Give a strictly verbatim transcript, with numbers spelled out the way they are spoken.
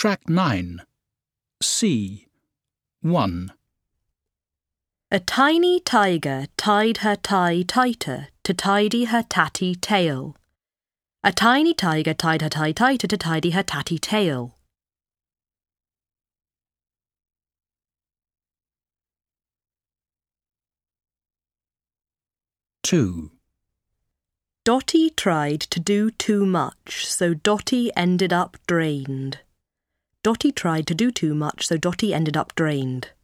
Track nine. C. one. A tiny tiger tied her tie tighter to tidy her tatty tail. A tiny tiger tied her tie tighter to tidy her tatty tail. two. Dotty tried to do too much, so Dotty ended up drained. Dotty tried to do too much, so Dotty ended up drained.